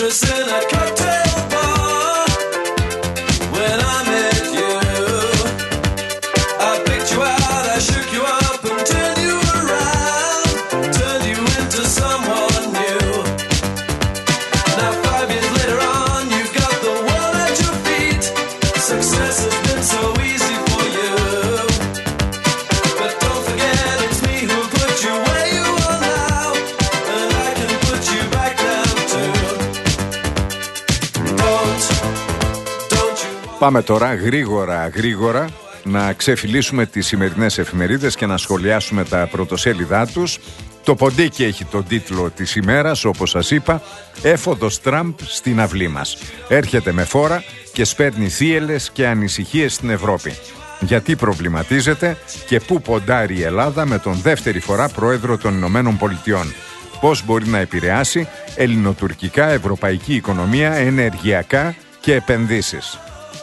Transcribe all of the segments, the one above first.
Πάμε τώρα γρήγορα να ξεφυλίσουμε τις σημερινές εφημερίδες και να σχολιάσουμε τα πρωτοσέλιδά τους. Το ποντίκι έχει τον τίτλο της ημέρας, όπως σας είπα, «Έφοδος Τραμπ στην αυλή μας». Έρχεται με φόρα και σπέρνει θύελλες και ανησυχίες στην Ευρώπη. Γιατί προβληματίζεται και πού ποντάρει η Ελλάδα με τον δεύτερη φορά πρόεδρο των Ηνωμένων Πολιτειών. Πώς μπορεί να επηρεάσει ελληνοτουρκικά, ευρωπαϊκή οικονομία, ενεργειακά και επενδύσεις.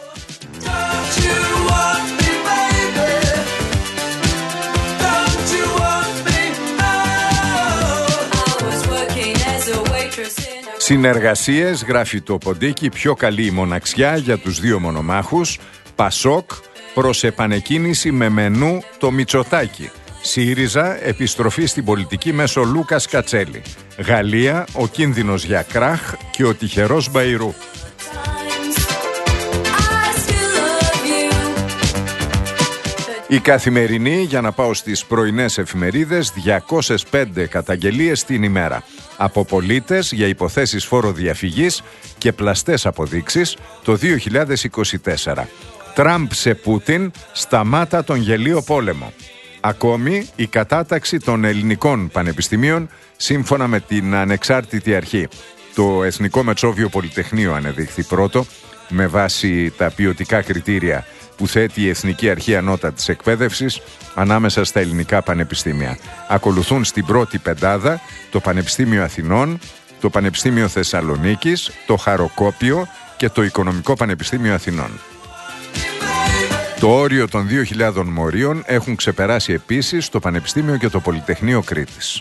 Συνεργασίες, γράφει το ποντίκι, πιο καλή η μοναξιά για τους δύο μονομάχους. Πασόκ προς επανεκκίνηση με μενού το Μητσοτάκη. ΣΥΡΙΖΑ, επιστροφή στην πολιτική μέσω Λούκας Κατσέλη. Γαλλία, ο κίνδυνος για κράχ και ο τυχερός Μπαϊρού. Η Καθημερινή, για να πάω στις πρωινές εφημερίδες, 205 καταγγελίες την ημέρα από πολίτες για υποθέσεις φόροδιαφυγής και πλαστές αποδείξεις το 2024. Τραμπ σε Πούτιν, σταμάτα τον γελίο πόλεμο. Ακόμη η κατάταξη των ελληνικών πανεπιστημίων σύμφωνα με την ανεξάρτητη αρχή. Το Εθνικό Μετσόβιο Πολυτεχνείο ανεδείχθη πρώτο με βάση τα ποιοτικά κριτήρια που θέτει η Εθνική Αρχή Ανώτατης Εκπαίδευσης ανάμεσα στα ελληνικά πανεπιστήμια. Ακολουθούν στην πρώτη πεντάδα το Πανεπιστήμιο Αθηνών, το Πανεπιστήμιο Θεσσαλονίκης, το Χαροκόπιο και το Οικονομικό Πανεπιστήμιο Αθηνών. Το όριο των 2.000 μορίων έχουν ξεπεράσει επίσης το Πανεπιστήμιο και το Πολυτεχνείο Κρήτης.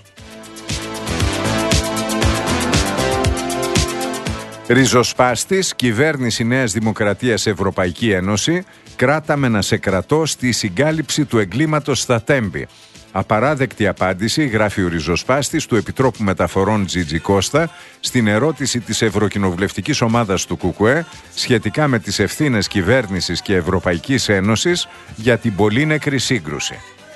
Ριζοσπάστης, κυβέρνηση Νέας Δημοκρατίας Ευρωπαϊκή Ένωση, κράταμε να σε κρατώ στη συγκάλυψη του εγκλήματος στα Τέμπη. Απαράδεκτη απάντηση, γράφει ο Ριζοσπάστης του Επιτρόπου Μεταφορών Τζιτζι Κώστα στην ερώτηση της Ευρωκοινοβουλευτικής Ομάδας του ΚΚΕ σχετικά με τις ευθύνες κυβέρνησης και Ευρωπαϊκής Ένωσης για την πολύνεκρη σύγκρουση.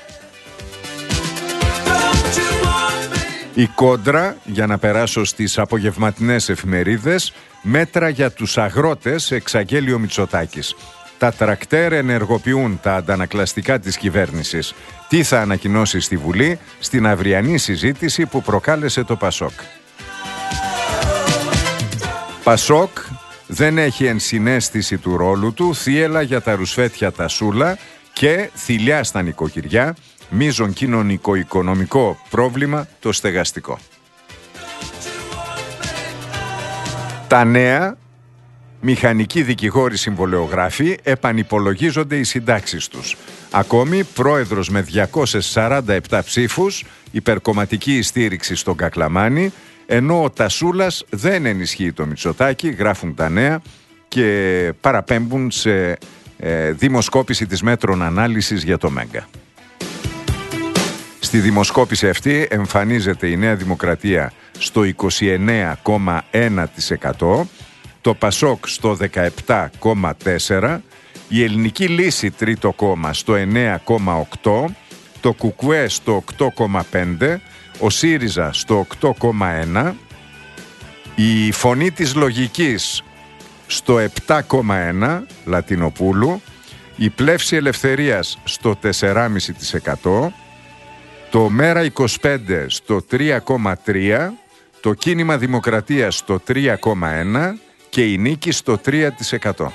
Η Κόντρα, για να περάσω στις απογευματινές εφημερίδες, μέτρα για τους αγρότες, εξαγγέλει ο Μητσοτάκης. Τα τρακτέρ ενεργοποιούν τα αντανακλαστικά της κυβέρνησης. Τι θα ανακοινώσει στη Βουλή στην αυριανή συζήτηση που προκάλεσε το Πασόκ. Πασόκ δεν έχει ενσυναίσθηση του ρόλου του, θύελλα για τα ρουσφέτια τα σούλα και θηλιά στα νοικοκυριά, μείζον κοινωνικο-οικονομικό πρόβλημα το στεγαστικό. Τα νέα, μηχανικοί δικηγόροι συμβολεογράφοι, επανυπολογίζονται οι συντάξεις τους. Ακόμη, πρόεδρος με 247 ψήφους, υπερκομματική στήριξη στον Κακλαμάνη, ενώ ο Τασούλας δεν ενισχύει το Μητσοτάκη, γράφουν τα νέα και παραπέμπουν σε δημοσκόπηση της Μέτρων Ανάλυσης για το Μέγκα. Στη δημοσκόπηση αυτή εμφανίζεται η Νέα Δημοκρατία στο 29,1%, το Πασόκ στο 17,4%, η Ελληνική Λύση τρίτο κόμμα στο 9,8%, το ΚΚΕ στο 8,5%, ο ΣΥΡΙΖΑ στο 8,1%, η Φωνή της Λογικής στο 7,1%, Λατινοπούλου, η Πλεύση Ελευθερίας στο 4,5%, το Μέρα 25 στο 3,3%, το Κίνημα Δημοκρατίας στο 3,1% και η Νίκη στο 3%.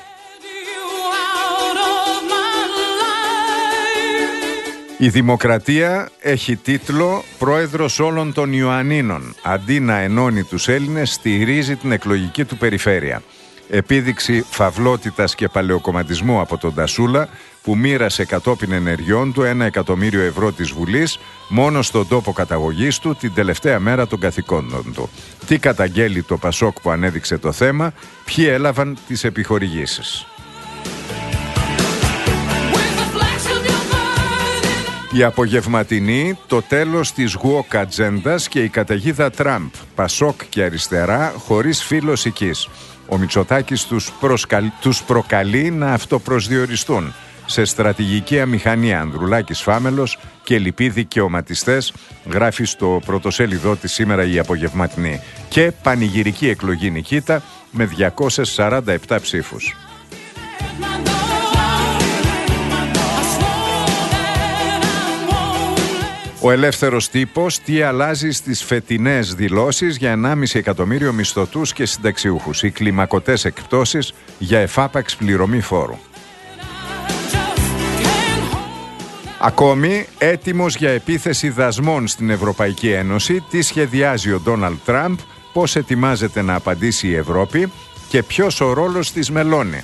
Η Δημοκρατία έχει τίτλο «Πρόεδρος όλων των Ιωαννίνων». Αντί να ενώνει τους Έλληνες, στηρίζει την εκλογική του περιφέρεια. Επίδειξη φαυλότητας και παλαιοκομματισμού από τον Τασούλα, που μοίρασε κατόπιν ενεργειών του 1 εκατομμύριο ευρώ της Βουλής μόνο στον τόπο καταγωγής του την τελευταία μέρα των καθηκόντων του. Τι καταγγέλει το Πασόκ που ανέδειξε το θέμα, ποιοι έλαβαν τις επιχορηγήσεις. Η απογευματινή, το τέλος της woke ατζέντας και η καταιγίδα Τραμπ, Πασόκ και αριστερά χωρίς φίλος οικής. Ο Μητσοτάκης τους προκαλεί να αυτοπροσδιοριστούν σε στρατηγική αμηχανία. Ανδρουλάκης Φάμελος και λοιποί δικαιωματιστές, γράφει στο πρωτοσέλιδό της σήμερα η απογευματινή. Και πανηγυρική εκλογή Νικήτα με 247 ψήφους. Ο Ελεύθερος Τύπος, τι αλλάζει στις φετινές δηλώσεις για 1,5 εκατομμύριο μισθωτούς και συνταξιούχους. Οι κλιμακωτές εκπτώσεις για εφάπαξ πληρωμή φόρου. Ακόμη, έτοιμος για επίθεση δασμών στην Ευρωπαϊκή Ένωση, τι σχεδιάζει ο Ντόναλντ Τραμπ, πώς ετοιμάζεται να απαντήσει η Ευρώπη και ποιος ο ρόλος της Μελώνη.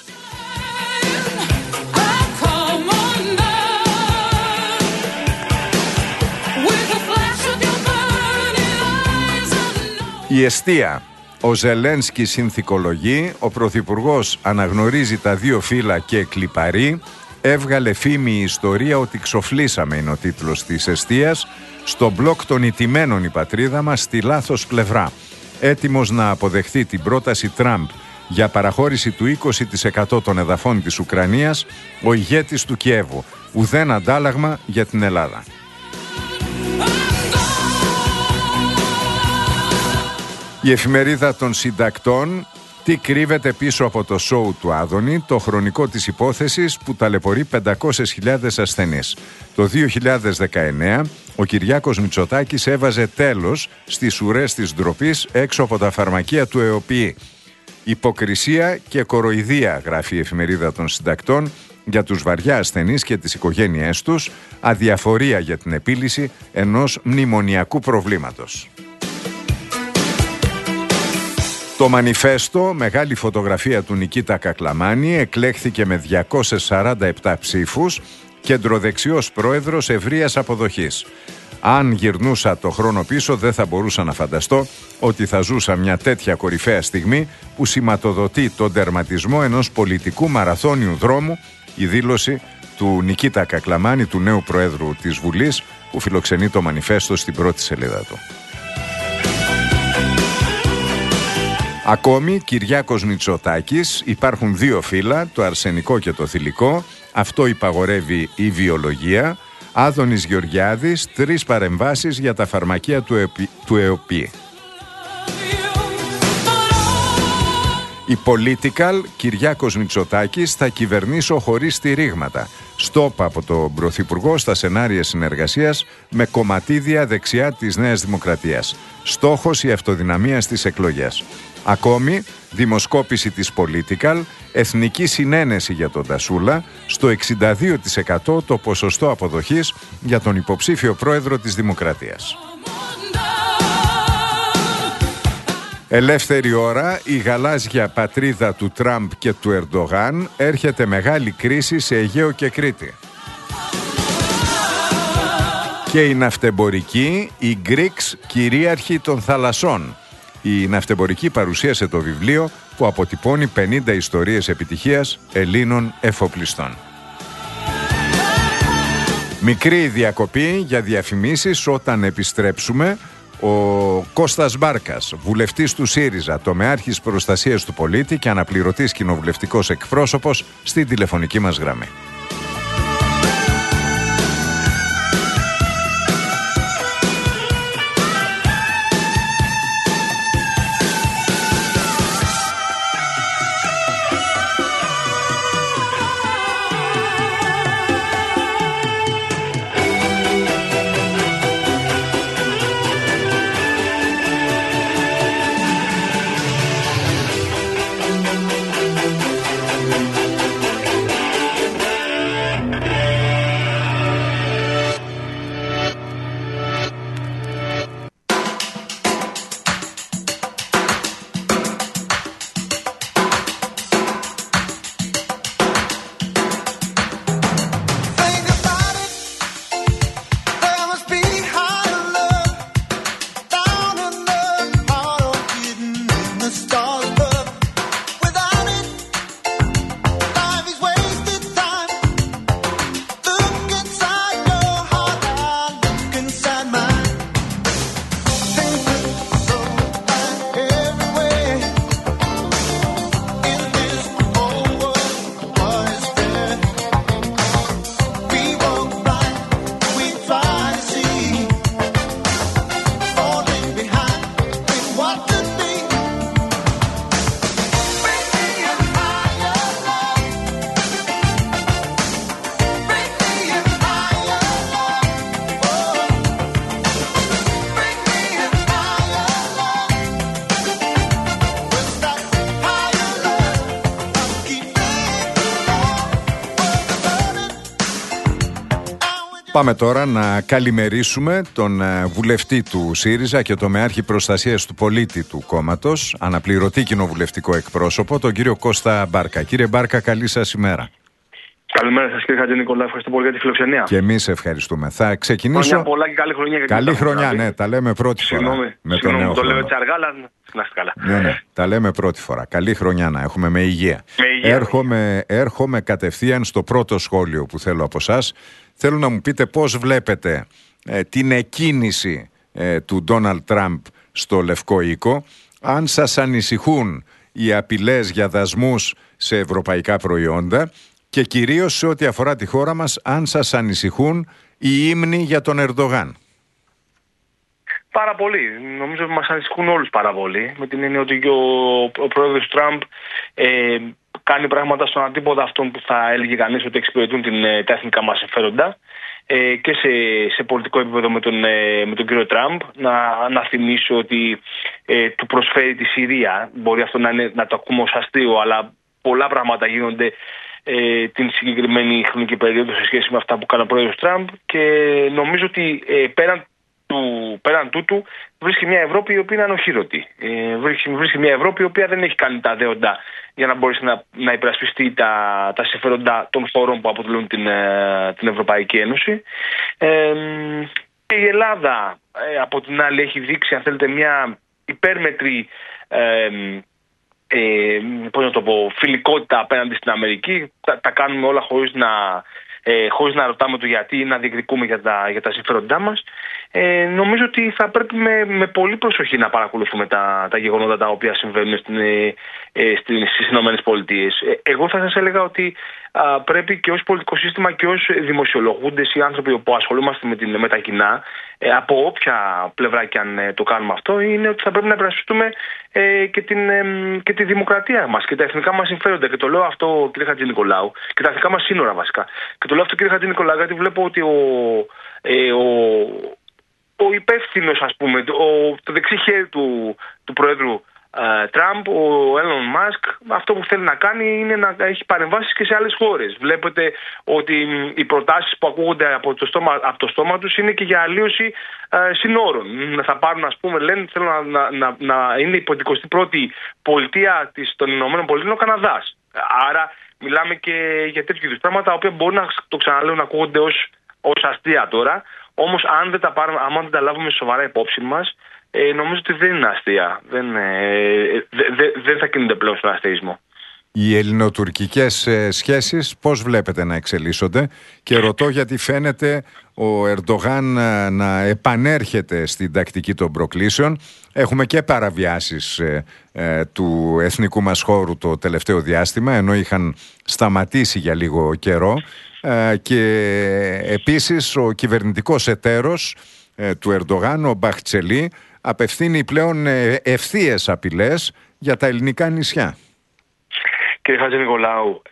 Η εστία. Ο Ζελένσκι συνθηκολογεί, ο Πρωθυπουργός αναγνωρίζει τα δύο φύλλα και κλιπαρεί. Έβγαλε φήμη η ιστορία ότι ξοφλήσαμε, είναι ο τίτλος της εστίας. Στο μπλοκ των ηττημένων η πατρίδα μας στη λάθος πλευρά. Έτοιμος να αποδεχθεί την πρόταση Τραμπ για παραχώρηση του 20% των εδαφών της Ουκρανίας, ο ηγέτης του Κιέβου. Ουδέν αντάλλαγμα για την Ελλάδα. Η εφημερίδα των συντακτών, τι κρύβεται πίσω από το σόου του Άδωνη, το χρονικό της υπόθεσης που ταλαιπωρεί 500.000 ασθενείς. Το 2019 ο Κυριάκος Μητσοτάκης έβαζε τέλος στις ουρές της ντροπής έξω από τα φαρμακεία του ΕΟΠΗ. Υποκρισία και κοροϊδία, γράφει η εφημερίδα των συντακτών, για τους βαριά ασθενείς και τις οικογένειές τους, αδιαφορία για την επίλυση ενός μνημονιακού προβλήματος. Το Μανιφέστο, μεγάλη φωτογραφία του Νικήτα Κακλαμάνη, εκλέχθηκε με 247 ψήφους, κεντροδεξιός πρόεδρος ευρείας αποδοχής. Αν γυρνούσα το χρόνο πίσω, δεν θα μπορούσα να φανταστώ ότι θα ζούσα μια τέτοια κορυφαία στιγμή που σηματοδοτεί τον τερματισμό ενός πολιτικού μαραθώνιου δρόμου, η δήλωση του Νικήτα Κακλαμάνη, του νέου Προέδρου της Βουλής, που φιλοξενεί το Μανιφέστο στην πρώτη σελίδα του. Ακόμη, Κυριάκος Μητσοτάκης, υπάρχουν δύο φύλλα, το αρσενικό και το θηλυκό, αυτό υπαγορεύει η βιολογία. Άδωνης Γεωργιάδης, 3 παρεμβάσεις για τα φαρμακεία του ΕΟΠΗ. Η Political, Κυριάκος Μητσοτάκης, θα κυβερνήσω χωρίς στηρίγματα. Στόπ από τον Πρωθυπουργό στα σενάρια συνεργασίας με κομματίδια δεξιά της Νέας Δημοκρατίας. Στόχος η αυτοδυναμία στις εκλογές. Ακόμη, δημοσκόπηση της Political, εθνική συνένεση για τον Τασούλα, στο 62% το ποσοστό αποδοχής για τον υποψήφιο πρόεδρο της Δημοκρατίας. Ελεύθερη ώρα, η γαλάζια πατρίδα του Τραμπ και του Ερντογάν, έρχεται μεγάλη κρίση σε Αιγαίο και Κρήτη. Και η ναυτεμπορική, οι Greeks κυρίαρχοι των θαλασσών. Η ναυτεμπορική παρουσίασε το βιβλίο που αποτυπώνει 50 ιστορίες επιτυχίας Ελλήνων εφοπλιστών. Μικρή διακοπή για διαφημίσεις. Όταν επιστρέψουμε, ο Κώστας Μπάρκας, βουλευτής του ΣΥΡΙΖΑ, τομεάρχης προστασίας του πολίτη και αναπληρωτής κοινοβουλευτικός εκπρόσωπος, στην τηλεφωνική μας γραμμή. Πάμε τώρα να καλημερίσουμε τον βουλευτή του ΣΥΡΙΖΑ και τομεάρχη προστασίας του πολίτη του κόμματος, αναπληρωτή κοινοβουλευτικό εκπρόσωπο, τον κύριο Κώστα Μπάρκα. Κύριε Μπάρκα, καλή σας ημέρα. Καλημέρα σας, κύριε Χατζηνικολάου. Ευχαριστώ πολύ για τη φιλοξενία. Και εμείς ευχαριστούμε. Θα ξεκινήσω. Χρόνια πολλά και καλή χρονιά. Καλή χρονιά, ναι, τα λέμε πρώτη φορά. Συγγνώμη, το λέω έτσι αργά, αλλά να είστε καλά. Ναι, τα λέμε πρώτη φορά. Καλή χρονιά να έχουμε με υγεία. Έρχομαι κατευθείαν στο πρώτο σχόλιο που θέλω από εσάς. Θέλω να μου πείτε πώς βλέπετε την εκκίνηση του Ντόναλντ Τραμπ στο Λευκό Οίκο, αν σας ανησυχούν οι απειλές για δασμούς σε ευρωπαϊκά προϊόντα και κυρίως σε ό,τι αφορά τη χώρα μας, αν σας ανησυχούν οι ύμνοι για τον Ερντογάν. Πάρα πολύ. Νομίζω ότι μας ανησυχούν όλους πάρα πολύ. Με την έννοια ότι ο πρόεδρος Τραμπ κάνει πράγματα στον αντίποδα αυτών που θα έλεγε κανείς ότι εξυπηρετούν τα εθνικά μας συμφέροντα και σε πολιτικό επίπεδο με τον κύριο Τραμπ. Να θυμίσω ότι του προσφέρει τη Συρία. Μπορεί αυτό να το ακούμε ως αστείο, αλλά πολλά πράγματα γίνονται την συγκεκριμένη χρονική περίοδο σε σχέση με αυτά που κάνει ο πρόεδρος Τραμπ, και νομίζω ότι πέραν τούτου βρίσκει μια Ευρώπη η οποία είναι ανοχήρωτη. Βρίσκει μια Ευρώπη η οποία δεν έχει κάνει τα δέοντα για να μπορέσει να υπερασπιστεί τα συμφέροντα των χωρών που αποτελούν την Ευρωπαϊκή Ένωση. Και η Ελλάδα από την άλλη έχει δείξει, αν θέλετε, μια υπέρμετρη φιλικότητα απέναντι στην Αμερική. Τα κάνουμε όλα χωρίς να ρωτάμε το γιατί ή να διεκδικούμε για τα συμφέροντά μας. Νομίζω ότι θα πρέπει με πολύ προσοχή να παρακολουθούμε τα γεγονότα τα οποία συμβαίνουν στις Ηνωμένες Πολιτείες. Εγώ θα σας έλεγα ότι πρέπει και ως πολιτικό σύστημα και ως δημοσιολογούντες ή άνθρωποι που ασχολούμαστε με τα κοινά, από όποια πλευρά και αν το κάνουμε αυτό, είναι ότι θα πρέπει να υπερασπιστούμε και τη δημοκρατία μας και τα εθνικά μας συμφέροντα. Και το λέω αυτό, κύριε Χατζηνικολάου, και τα εθνικά μας σύνορα βασικά. Και το λέω αυτό, κύριε Χατζηνικολάου, γιατί βλέπω ότι ο υπεύθυνος, ας πούμε, το δεξί χέρι του Προέδρου Τραμπ, ο Έλλον Μάσκ, αυτό που θέλει να κάνει είναι να έχει παρεμβάσεις και σε άλλες χώρες. Βλέπετε ότι οι προτάσεις που ακούγονται από το στόμα τους είναι και για αλλίωση συνόρων. Θα πάρουν, ας πούμε, λένε, θέλουν να είναι η 21η πολιτεία των Ηνωμένων Πολιτείων ο Καναδάς. Άρα μιλάμε και για τέτοιου είδους πράγματα, τα οποία μπορεί να το ξαναλέω να ακούγονται ως αστεία τώρα. Όμως αν δεν τα λάβουμε σοβαρά υπόψη μας, νομίζω ότι δεν είναι αστεία. Δεν θα κινούνται πλέον στον αστεϊσμό. Οι ελληνοτουρκικές σχέσεις πώς βλέπετε να εξελίσσονται? Και ρωτώ γιατί φαίνεται ο Ερντογάν να επανέρχεται στην τακτική των προκλήσεων. Έχουμε και παραβιάσεις του εθνικού μας χώρου το τελευταίο διάστημα, ενώ είχαν σταματήσει για λίγο καιρό. Και επίσης ο κυβερνητικός εταίρος του Ερντογάν, ο Μπαχτσελή, απευθύνει πλέον ευθείες απειλές για τα ελληνικά νησιά. Κύριε Χατζηνικολάου,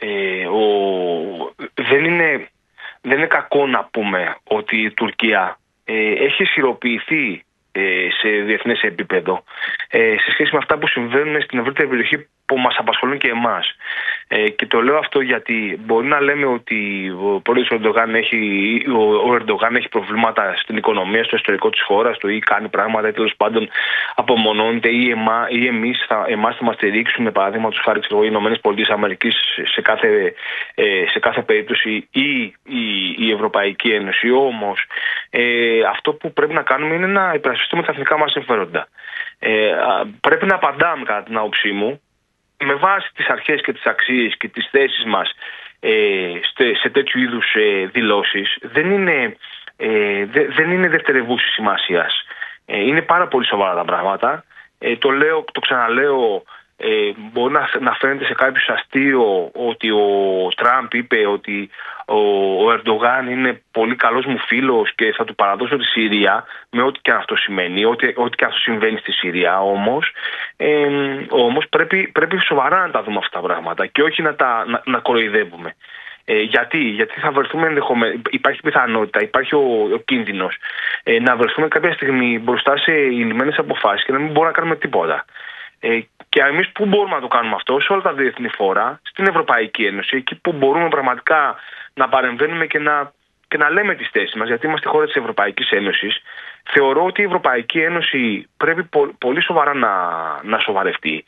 δεν είναι κακό να πούμε ότι η Τουρκία έχει ισχυροποιηθεί σε διεθνές επίπεδο σε σχέση με αυτά που συμβαίνουν στην ευρύτερη περιοχή που μας απασχολούν και εμάς. Και το λέω αυτό γιατί μπορεί να λέμε ότι ο πρόεδρος ο Ερντογάν έχει προβλήματα στην οικονομία, στο ιστορικό της χώρας του, ή κάνει πράγματα ή τέλος πάντων απομονώνεται, ή εμάς θα μας στηρίξουν, παραδείγματος χάρη οι Ηνωμένες Πολιτείες Αμερικής σε κάθε περίπτωση, ή η Ευρωπαϊκή Ένωση. Όμως αυτό που πρέπει να κάνουμε είναι να υπερασπιστούμε τα εθνικά μας συμφέροντα. Πρέπει να απαντάμε, κατά την άποψή μου, με βάση τις αρχές και τις αξίες και τις θέσεις μας σε τέτοιου είδους δηλώσεις. Δεν είναι δευτερευούσης σημασίας. Είναι πάρα πολύ σοβαρά τα πράγματα. Το ξαναλέω, μπορεί να φαίνεται σε κάποιους αστείο ότι ο Τραμπ είπε ότι ο Ερντογάν είναι πολύ καλός μου φίλος και θα του παραδώσω τη Συρία, με ό,τι και αυτό σημαίνει, ό,τι και αυτό συμβαίνει στη Συρία. Όμως πρέπει σοβαρά να τα δούμε αυτά τα πράγματα και όχι να κοροϊδεύουμε. Γιατί θα βρεθούμε υπάρχει πιθανότητα, υπάρχει ο κίνδυνος να βρεθούμε κάποια στιγμή μπροστά σε λυμμένες αποφάσεις και να μην μπορούμε να κάνουμε τίποτα. Και εμείς πού μπορούμε να το κάνουμε αυτό? Σε όλα τα διεθνή φόρα, στην Ευρωπαϊκή Ένωση, εκεί που μπορούμε πραγματικά να παρεμβαίνουμε και να και να λέμε τις θέσεις μας, γιατί είμαστε χώρα της Ευρωπαϊκής Ένωσης, θεωρώ ότι η Ευρωπαϊκή Ένωση πρέπει πολύ σοβαρά να σοβαρευτεί.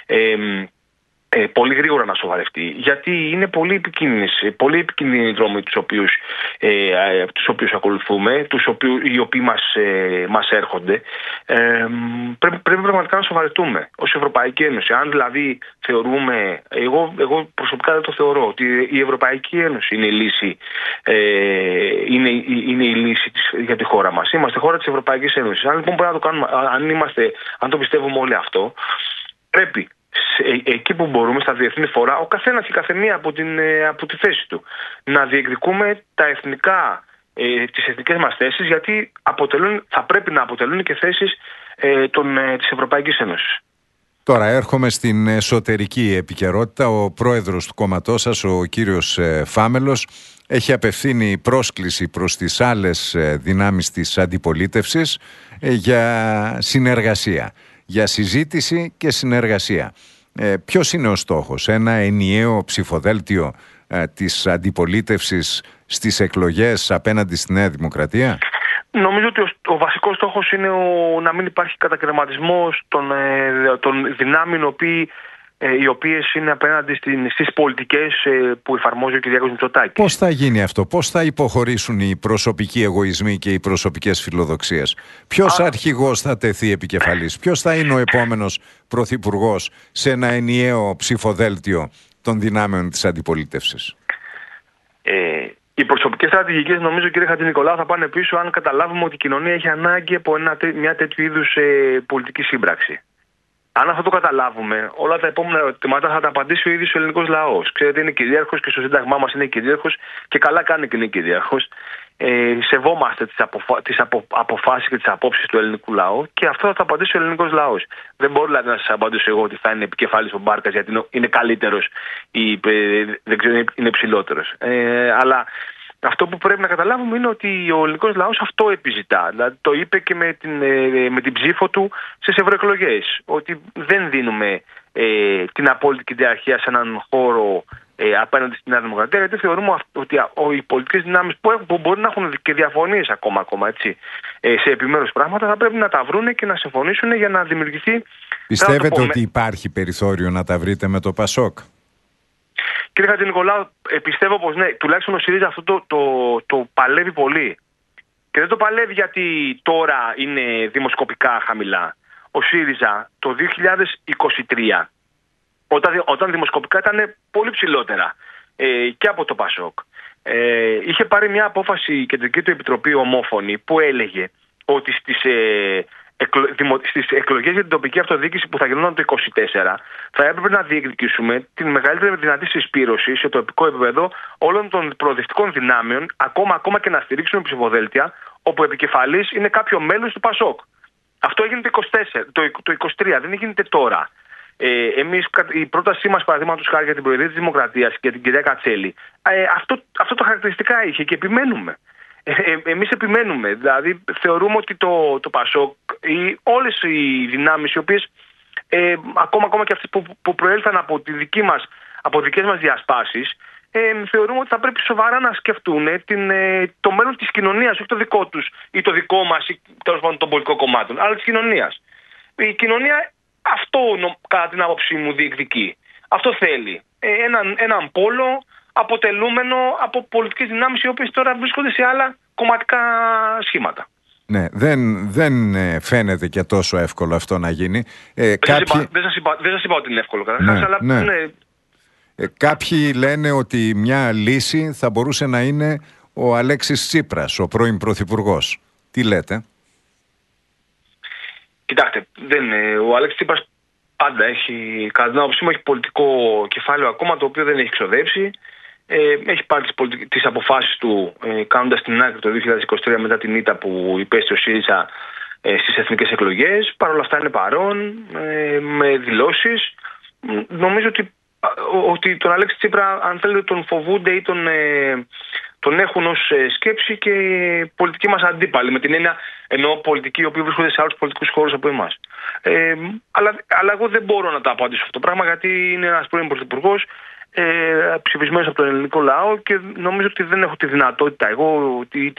Πολύ γρήγορα να σοβαρευτεί, γιατί είναι πολύ επικίνδυνοι οι δρόμοι τους οποίους ακολουθούμε, οι οποίοι μας έρχονται. Πρέπει πραγματικά να σοβαρευτούμε ως Ευρωπαϊκή Ένωση. Αν δηλαδή θεωρούμε, εγώ προσωπικά δεν το θεωρώ, ότι η Ευρωπαϊκή Ένωση είναι η λύση, είναι η λύση για τη χώρα μας. Είμαστε χώρα της Ευρωπαϊκής Ένωσης. Αν λοιπόν μπορούμε να το κάνουμε, αν το πιστεύουμε όλοι αυτό, πρέπει εκεί που μπορούμε, στα διεθνή φορά, ο καθένας και η καθεμία από τη θέση του, να διεκδικούμε τις εθνικές μας θέσεις, γιατί θα πρέπει να αποτελούν και θέσεις της Ευρωπαϊκής Ένωσης. Τώρα έρχομαι στην εσωτερική επικαιρότητα. Ο πρόεδρος του κόμματός σας, ο κύριος Φάμελος, έχει απευθύνει πρόσκληση προς τις άλλες δυνάμεις της αντιπολίτευσης για συνεργασία, για συζήτηση και συνεργασία. Ποιος είναι ο στόχος? Ένα ενιαίο ψηφοδέλτιο της αντιπολίτευσης στις εκλογές απέναντι στη Νέα Δημοκρατία? Νομίζω ότι ο βασικός στόχος είναι να μην υπάρχει κατακαιρματισμός των δυνάμεων οι οποίες είναι απέναντι στις πολιτικές που εφαρμόζει ο Κυριάκος Μητσοτάκης. Πώς θα γίνει αυτό? Πώς θα υποχωρήσουν οι προσωπικοί εγωισμοί και οι προσωπικές φιλοδοξίες? Ποιος αρχηγός θα τεθεί επικεφαλής? Ποιος θα είναι ο επόμενος πρωθυπουργός σε ένα ενιαίο ψηφοδέλτιο των δυνάμεων της αντιπολίτευσης? Οι προσωπικές στρατηγικές, νομίζω, κύριε Χατζηνικολάου, θα πάνε πίσω αν καταλάβουμε ότι η κοινωνία έχει ανάγκη από μια τέτοιου είδους πολιτική σύμπραξη. Αν αυτό το καταλάβουμε, όλα τα επόμενα ερωτήματα θα τα απαντήσει ο ίδιος ο ελληνικός λαός. Ξέρετε, είναι κυρίαρχος και στο Σύνταγμά μας είναι κυρίαρχος και καλά κάνει και είναι κυρίαρχος. Σεβόμαστε τις αποφάσεις και τις απόψεις του ελληνικού λαού και αυτό θα το απαντήσει ο ελληνικός λαός. Δεν μπορώ δηλαδή να σας απαντήσω εγώ ότι θα είναι επικεφάλης ο Μπάρκας γιατί είναι καλύτερος ή δεν ξέρω, είναι υψηλότερος. Αλλά αυτό που πρέπει να καταλάβουμε είναι ότι ο ελληνικός λαός αυτό επιζητά. Δηλαδή το είπε και με την ψήφο του στις ευρωεκλογές. Ότι δεν δίνουμε την απόλυτη κυριαρχία σε έναν χώρο απέναντι στην Νέα Δημοκρατία, γιατί θεωρούμε ότι οι πολιτικές δυνάμεις που μπορεί να έχουν και διαφωνίες ακόμα έτσι, σε επιμέρους πράγματα, θα πρέπει να τα βρούνε και να συμφωνήσουν για να δημιουργηθεί. Πιστεύετε ότι υπάρχει περιθώριο να τα βρείτε με το ΠΑΣΟΚ? Κύριε Χατζηνικολάου, πιστεύω πως ναι, τουλάχιστον ο ΣΥΡΙΖΑ αυτό το παλεύει πολύ. Και δεν το παλεύει γιατί τώρα είναι δημοσκοπικά χαμηλά. Ο ΣΥΡΙΖΑ το 2023, όταν δημοσκοπικά ήταν πολύ ψηλότερα και από το ΠΑΣΟΚ, είχε πάρει μια απόφαση η Κεντρική του Επιτροπή ομόφωνη που έλεγε ότι στις εκλογές για την τοπική αυτοδιοίκηση που θα γινόταν το 2024 θα έπρεπε να διεκδικήσουμε την μεγαλύτερη δυνατή συσπήρωση σε τοπικό επίπεδο όλων των προοδευτικών δυνάμεων, ακόμα και να στηρίξουμε ψηφοδέλτια όπου επικεφαλής είναι κάποιο μέλος του ΠΑΣΟΚ. Αυτό έγινε το 2023, δεν γίνεται τώρα. Εμείς, η πρότασή μας, παραδείγματος χάρη για την Προεδρία της Δημοκρατίας και για την κυρία Κατσέλη, αυτό το χαρακτηριστικά είχε και επιμένουμε. Εμείς επιμένουμε, δηλαδή θεωρούμε ότι το ΠΑΣΟΚ ή όλες οι δυνάμεις οι οποίες ακόμα και αυτές που προέλθαν από δικές μας διασπάσεις, θεωρούμε ότι θα πρέπει σοβαρά να σκεφτούν το μέλλον της κοινωνίας, όχι το δικό τους ή το δικό μας ή τέλος πάντων των πολιτικών κομμάτων, αλλά της κοινωνίας. Η κοινωνία αυτό κατά την άποψή μου διεκδικεί. Αυτό θέλει. Έναν πόλο αποτελούμενο από πολιτικές δυνάμεις οι οποίες τώρα βρίσκονται σε άλλα κομματικά σχήματα. Ναι, δεν φαίνεται και τόσο εύκολο αυτό να γίνει. Δεν σας είπα ότι είναι εύκολο καταρχάς, αλλά ναι. Κάποιοι λένε ότι μια λύση θα μπορούσε να είναι ο Αλέξης Τσίπρας, ο πρώην πρωθυπουργός. Τι λέτε? Κοιτάξτε, ο Αλέξης Τσίπρας πάντα κατά την άποψή μου, έχει πολιτικό κεφάλαιο ακόμα, το οποίο δεν έχει ξοδέψει. Έχει πάρει τις αποφάσεις του κάνοντας την άκρη το 2023 μετά την ήττα που υπέστη ο ΣΥΡΙΖΑ στις εθνικές εκλογές. Παρ' όλα αυτά είναι παρόν με δηλώσεις. Νομίζω ότι τον Αλέξη Τσίπρα, αν θέλετε, τον φοβούνται ή τον έχουν ως σκέψη και πολιτικοί μας αντίπαλοι, με την έννοια εννοώ πολιτικοί οι οποίοι βρίσκονται σε άλλους πολιτικούς χώρους από εμάς. Αλλά εγώ δεν μπορώ να τα απαντήσω αυτό το πράγμα, γιατί είναι ένας πρώην πρωθυπουργός. ψηφισμένος από τον ελληνικό λαό, και νομίζω ότι δεν έχω τη δυνατότητα εγώ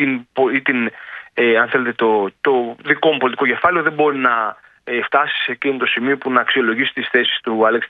αν θέλετε το δικό μου πολιτικό κεφάλαιο δεν μπορεί να φτάσει σε εκείνο το σημείο που να αξιολογήσει τις θέσεις του Αλέξη,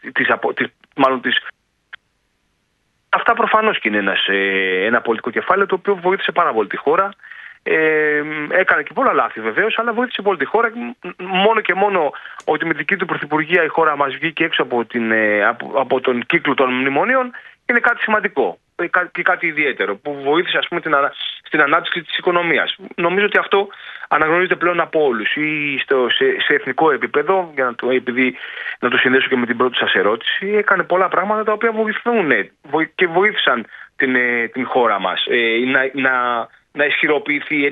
Αυτά προφανώς και είναι ένα πολιτικό κεφάλαιο το οποίο βοήθησε πάρα πολύ τη χώρα. Έκανε και πολλά λάθη βεβαίως, αλλά βοήθησε πολύ τη χώρα. Μόνο και μόνο ότι με δική του πρωθυπουργία η χώρα μας βγήκε έξω από τον κύκλο των μνημονίων είναι κάτι σημαντικό και κάτι ιδιαίτερο που βοήθησε, ας πούμε, στην ανάπτυξη της οικονομίας. Νομίζω ότι αυτό αναγνωρίζεται πλέον από όλους, ή σε εθνικό επίπεδο, για να το συνδέσω και με την πρώτη σας ερώτηση. Έκανε πολλά πράγματα τα οποία βοηθούν και βοήθησαν την χώρα μας να ισχυροποιηθεί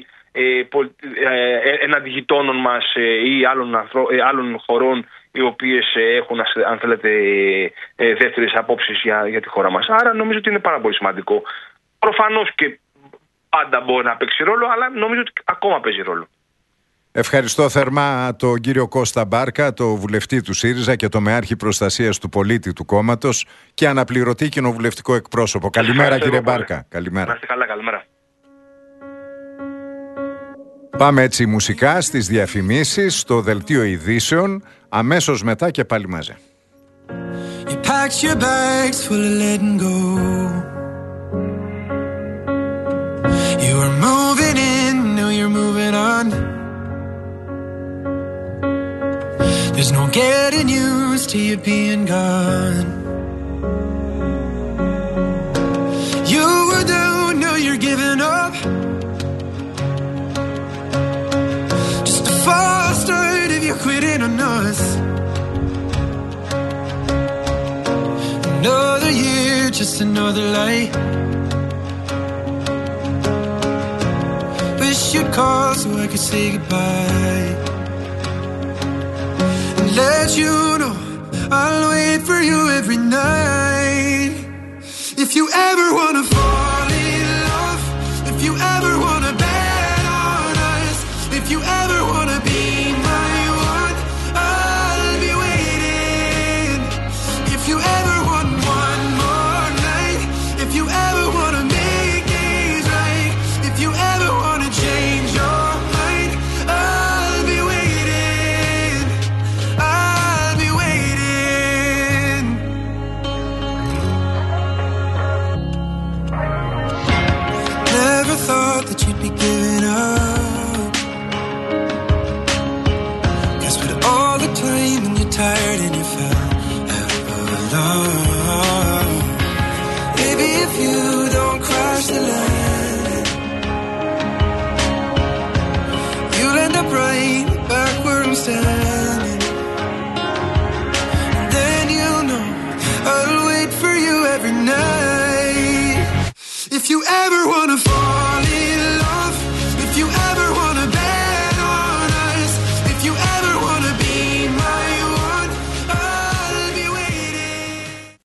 έναντι γειτόνων μας ή άλλων χωρών οι οποίες έχουν, αν θέλετε, δεύτερες απόψεις για τη χώρα μας. Άρα νομίζω ότι είναι πάρα πολύ σημαντικό. Προφανώς και πάντα μπορεί να παίξει ρόλο, αλλά νομίζω ότι ακόμα παίζει ρόλο. Ευχαριστώ θερμά τον κύριο Κώστα Μπάρκα, το βουλευτή του ΣΥΡΙΖΑ και το Μεάρχη Προστασίας του Πολίτη του κόμματος και αναπληρωτή κοινοβουλευτικό εκπρόσωπο. Καλημέρα, κύριε Μπάρκα. Καλημέρα. Να είστε καλά, καλημέρα. Πάμε έτσι μουσικά στις διαφημίσεις, στο δελτίο ειδήσεων, αμέσως μετά και πάλι μαζί. You packed your bags full of letting go. You were moving in, now you're moving on. There's no getting used to you being gone. You were down, now you're giving up. Just a false start if you're quitting on us. Another year, just another light. Wish you'd call so I could say goodbye and let you know I'll wait for you every night. If you ever wanna fall in love, if you ever wanna bet on us, if you ever wanna be my one, I'll be waiting. If you ever want one more night, if you ever wanna make things right, if you ever wanna change your mind, I'll be waiting. I'll be waiting. Never thought that you'd be giving up, 'cause with all the time and you're tired and you fell out of love. Maybe if you don't crash the land, you'll end up right back where I'm standing. And then you'll know I'll wait for you every night. If you ever wanna